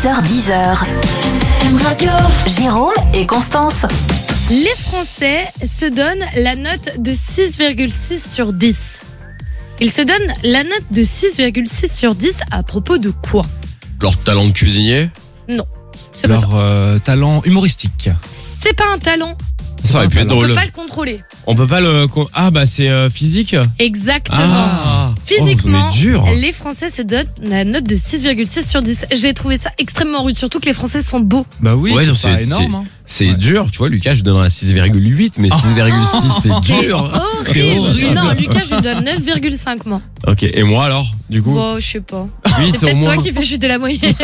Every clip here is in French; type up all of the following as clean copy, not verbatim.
6h10. Radio. Jérôme et Constance. Les Français se donnent la note de 6,6 sur 10. Ils se donnent la note de 6,6 sur 10 à propos de quoi? Leur talent de cuisinier? Non, c'est pas ça. Leur talent humoristique. C'est pas un talent. Ça aurait pu être On peut drôle. pas le contrôler. On peut pas le... Ah bah c'est physique. Exactement. Ah. Physiquement, Oh, vous êtes dur. les Français se donnent la note de 6,6 sur 10. J'ai trouvé ça extrêmement rude, surtout que les Français sont beaux. Bah oui, Ouais, non, c'est pas énorme. Hein. C'est Ouais. dur, tu vois, Lucas, je donnerais un 6,8, mais 6,6 c'est dur. Horrible. horrible. Non, Lucas, je lui donne 9,5 moi. Ok, et moi alors, du coup? Bon, je sais pas. 8 C'est au peut-être moins. toi qui fais chuter la moyenne.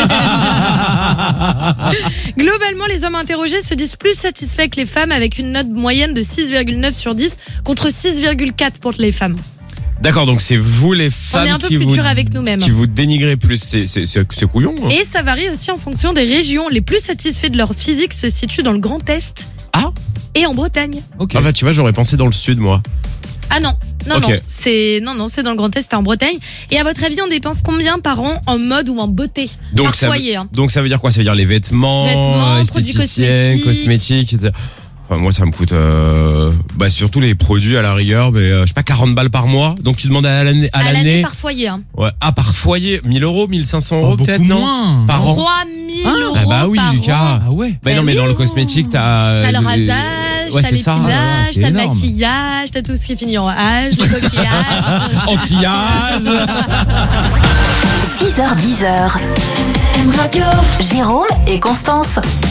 Globalement, les hommes interrogés se disent plus satisfaits que les femmes avec une note moyenne de 6,9 sur 10 contre 6,4 pour les femmes. D'accord, donc c'est vous les femmes On est un peu qui plus vous... dur avec nous-mêmes. qui vous dénigrez plus, c'est couillon. Hein. Et ça varie aussi en fonction des régions. Les plus satisfaits de leur physique se situent dans le Grand Est. Ah. Et en Bretagne. Ok. Ah bah tu vois, j'aurais pensé dans le sud moi. Ah non, non, Ok. non, c'est dans le Grand Est et en Bretagne. Et à votre avis, on dépense combien par an en mode ou en beauté? Donc par ça, foyer, hein. donc ça veut dire quoi? Ça veut dire les vêtements, Produits esthéticiens, cosmétiques, etc. Enfin, moi ça me coûte surtout les produits à la rigueur, mais je sais pas, 40 balles par mois. Donc tu demandes à l'année. À l'année par foyer. Hein. Ouais. Ah, par foyer, 1000 euros, 1500 euros beaucoup peut-être, non? moins. Par an. 3000 euros Ah bah oui, par Lucas. an. Ah ouais. Bah non, Bah mais oui. dans le cosmétique, T'as le rasage, ouais, t'as c'est ça. l'épilage, c'est t'as le énorme. maquillage, t'as tout ce qui finit en âge, le coquillage. Anti-âge. 6h10. Radio. Jérôme et Constance.